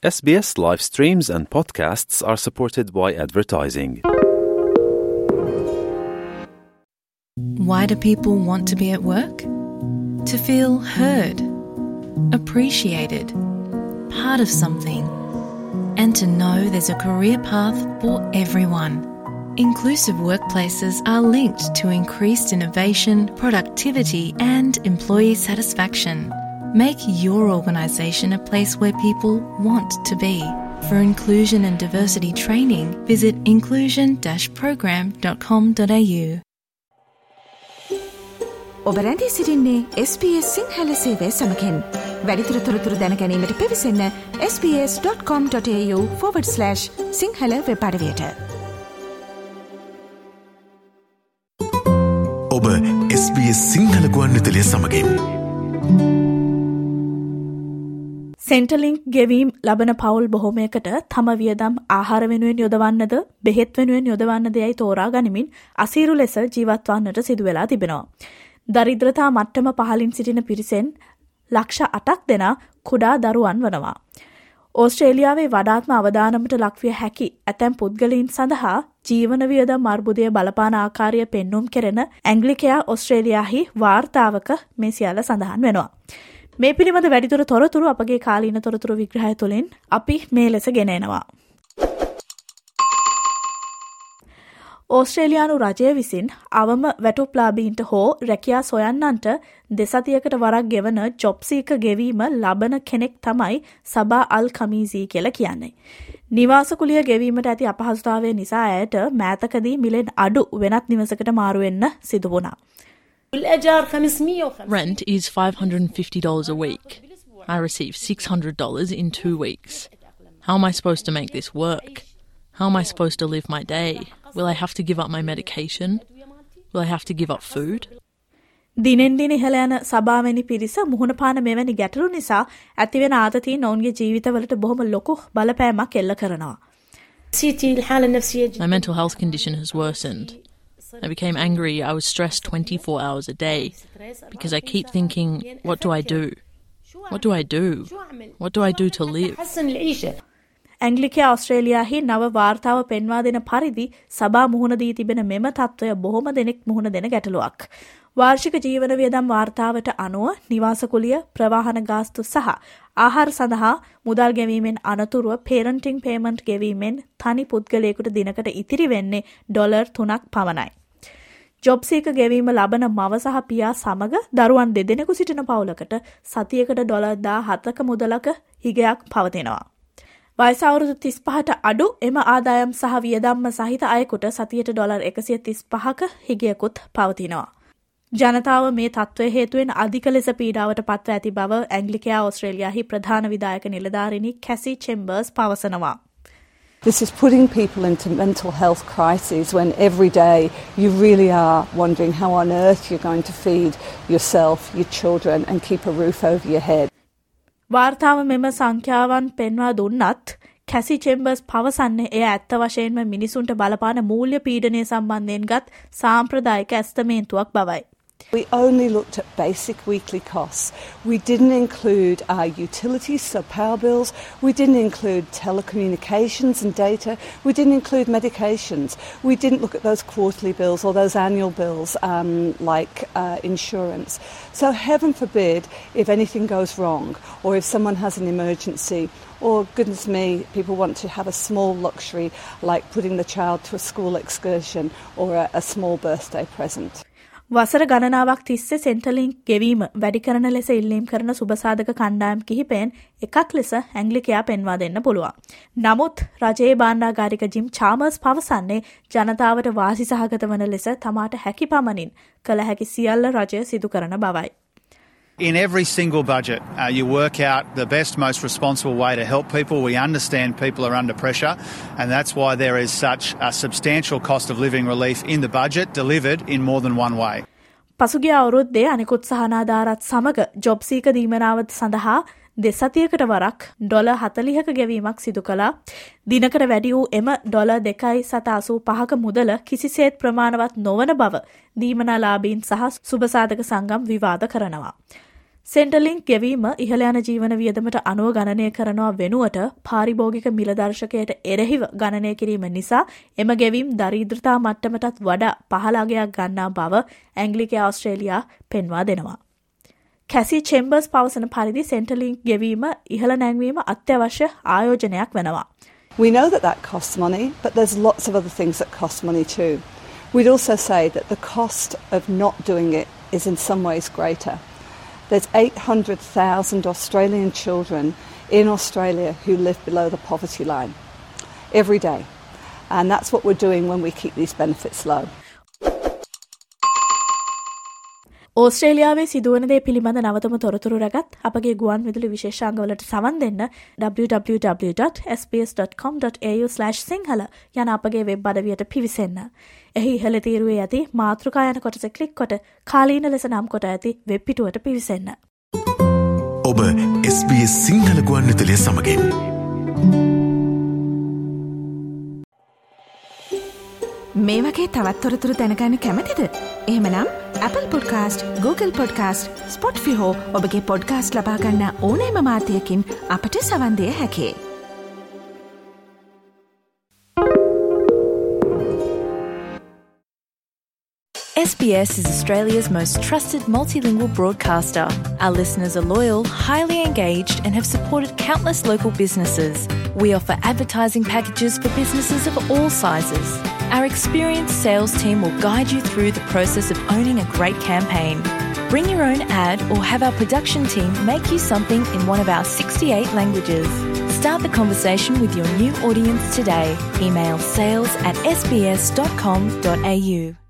SBS live streams and podcasts are supported by advertising. Why do people want to be at work? To feel heard, appreciated, part of something, and to know there's a career path for everyone. Inclusive workplaces are linked to increased innovation, productivity, and employee satisfaction. Make your organisation a place where people want to be. For inclusion and diversity training, visit inclusion-program.com.au. ඔබ රැඳී සිටින්නේ SBS Sinhala සේවය සමගින්. වැඩිදුර තොරතුරු දැන ගැනීමට පිවිසන්න sbs.com.au/සිංහල web අඩවියට. ඔබ SBS සිංහල ගුවන්විදුලිය සමගින්. සෙන්ටලින්ක් ගෙවීම් ලබන පවුල් බොහොමයකට තම වියදම් ආහාර වෙනුවෙන් යොදවන්නද බෙහෙත් වෙනුවෙන් යොදවන්නද යයි තෝරා ගනිමින් අසීරු ලෙස ජීවත් වන්නට සිදු වෙලා තිබෙනවා. දරිද්‍රතා මට්ටම පහළින් සිටින පිරිසෙන් ලක්ෂ 8ක් දෙනා කුඩා දරුවන් වනවා. ඕස්ට්‍රේලියාවේ වඩාත්ම අවදානමට ලක්විය හැකි ඇතැම් පුද්ගලයින් සඳහා ජීවන වියදම් අර්බුදය බලපාන ආකාරය පෙන්නුම් කෙරෙන ඇංග්ලිකයා ඔස්ට්‍රේලියාහි වාර්තාවක මේ සියල්ල සඳහන් වෙනවා. මේ පිළිබඳ වැඩිදුර තොරතුරු අපගේ කාලීන තොරතුරු විග්‍රහය තුළින් අපි මේ ලෙස ගෙන එනවා. ඕස්ට්‍රේලියානු රජය විසින් අවම වැටුප්ලාබීන්ට හෝ රැකියා සොයන්නන්ට දෙසතියකට වරක් ගෙවන ජොබ්සීක ගෙවීම ලබන කෙනෙක් තමයි සබා අල් කමීසී කියලා කියන්නේ. නිවාසකුලිය ගෙවීමට ඇති අපහසුතාවය නිසා ඇයට මෑතකදී මිලෙන් අඩු වෙනත් නිවසකට මාරු වෙන්න සිදු වුණා. Rent is $550 a week. I receive $600 in 2 weeks. How am I supposed to make this work? How am I supposed to live my day? Will I have to give up my medication? Will I have to give up food? දිනෙන් දින ඉහළ යන සබාවැනි පිරිස මුහුණ පාන මෙවැනි ගැටලු නිසා ඇතිවෙන ආතතියින් ඔවුන්ගේ ජීවිතවලට බොහොම ලොකු බලපෑමක් එල්ල කරනවා. My mental health condition has worsened. I became angry. I was stressed 24 hours a day because I keep thinking, what do I do? What do I do? What do I do to live? ඇංග්ලිකයා ඔස්ට්‍රේලියාහි නව වාර්තාව පෙන්වා දෙන පරිදි සබා මුහුණ දී තිබෙන මෙම තත්ත්වය බොහොම දෙනෙක් මුහුණ දෙන ගැටලුවක්. වාර්ෂික ජීවන වියදම් වාර්තාවට අනුව නිවාසකුලිය, ප්‍රවාහන ගාස්තු සහ ආහාර සඳහා මුදල් ගෙවීමෙන් අනතුරුව පේරන්ටිං පේමන්ට් ගෙවීමෙන් තනි පුද්ගලයෙකුට දිනකට ඉතිරි වෙන්නේ $3ක් පමණයි. ජොබ්සීක ගෙවීම ලබන මව සහ පියා සමග දරුවන් දෙදෙනෙකු සිටින පවුලකට සතියකට $17ක මුදලක හිගයක් පවතිනවා. වයස අවුරුදු 35ට අඩු එම ආදායම් සහ වියදම්ම සහිත අයෙකුට සතියට $135ක හිගයකුත් පවතිනවා. ජනතාව මේ තත්ත්වය හේතුවෙන් අධික ලෙස පීඩාවට පත්ව ඇති බව ඇංග්ලිකයා ඔස්ට්‍රේලියාහි ප්‍රධාන විධායක නිලධාරිණි කැසි චෙම්බර්ස් පවසනවා. This is putting people into mental health crises when every day you really are wondering how on earth you're going to feed yourself, your children and keep a roof over your head. වාර්තාව මෙම සංඛ්‍යාවන් පෙන්වා දුන්නත් කැසි චෙම්බර්ස් පවසන්නේ එය ඇත්ත වශයෙන්ම මිනිසුන්ට බලපාන මූල්‍ය පීඩනය සම්බන්ධයෙන් ගත් සාම්ප්‍රදායික ඇස්තමේන්තුවක් බවයි. We only looked at basic weekly costs. We didn't include our utilities, so power bills. We didn't include telecommunications and data. We didn't include medications. We didn't look at those quarterly bills or those annual bills like insurance. So heaven forbid if anything goes wrong or if someone has an emergency or, goodness me, people want to have a small luxury like putting the child to a school excursion or a small birthday present. වසර ගණනාවක් තිස්සේ සෙන්ටලින්ක් ගෙවීම වැඩි කරන ලෙස ඉල්ලීම් කරන සුබසාධක කණ්ඩායම් කිහිපෙන් එකක් ලෙස ඇංග්ලිකයා පෙන්වා දෙන්න පුළුවන්. නමුත් රජයේ භාණ්ඩාගාරික ජිම් චාමර්ස් පවසන්නේ ජනතාවට වාසි සහගත වන ලෙස තමාට හැකි පමණින් කළ හැකි සියල්ල රජය සිදු කරන බවයි. In every single budget, you work out the best, most responsible way to help people. We understand people are under pressure, and that's why there is such a substantial cost of living relief in the budget delivered in more than one way. පසුගිය අවුරුද්දේ අනිකුත් සහනාධාරත් සමග ජොබ්සීක දීමනාවත් සඳහා දෙසතියකට වරක් $40ක ගෙවීමක් සිදු කළා. දිනකට වැඩි වූ එම $2.85ක මුදල කිසිසේත් ප්‍රමාණවත් නොවන බව දීමනාලාභීන් සහ සුබසාධක සංගම් විවාද කරනවා. සෙන්ටර්ලින්ක් ගෙවීම ඉහළ යන ජීවන වියදමට අනුව ගණනය කරනවා වෙනුවට පාරිභෝගික මිල දර්ශකයට එරෙහිව ගණනය කිරීම නිසා එම ගෙවීම් දරිද්‍රතා මට්ටමටත් වඩා පහළ අගයක් ගන්නා බව ඇංග්ලිකය ඕස්ට්‍රේලියා පෙන්වා දෙනවා. කැසි චෙම්බර්ස් පවසන පරිදි සෙන්ටර්ලින්ක් ගෙවීම ඉහළ නැංවීම අත්‍යවශ්‍ය ආයෝජනයක් වෙනවා. We know that costs money, but there's lots of other things that cost money too. We'd also say that the cost of not doing it is in some ways greater. There's 800,000 Australian children in Australia who live below the poverty line every day. And that's what we're doing when we keep these benefits low. ඕස්ට්‍රේලියාවේ සිදුවන දේ පිළිබඳ නවතම තොරතුරු රැගත් අපගේ ගුවන් විදුලි විශේෂාංගවලට සවන් දෙන්න www.sbs.com.au/sinhala යන අපගේ වෙබ් අඩවියට පිවිසෙන්න. එහි ඉහළ තීරුවේ ඇති මාතෘකා යන කොටස ක්ලික් කොට කාලීන ලෙස නම් කොට ඇති වෙබ් පිටුවට පිවිසෙන්න. ඔබ SBS සිංහල ගුවන් විදුලිය සමගින් මේ වගේ තවත් තොරතුරු දැනගන්න කැමතිද? එහෙමනම් Apple Podcast, Google Podcast, Spotify හෝ ඔබගේ පොඩ්කාස්ට් ලබා ගන්න ඕනෑම මාධ්‍යයකින් අපට සවන් දිය හැකියි. SBS is Australia's most trusted multilingual broadcaster. Our listeners are loyal, highly engaged, and have supported countless local businesses. We offer advertising packages for businesses of all sizes. Our experienced sales team will guide you through the process of owning a great campaign. Bring your own ad or have our production team make you something in one of our 68 languages. Start the conversation with your new audience today. Email sales@sbs.com.au.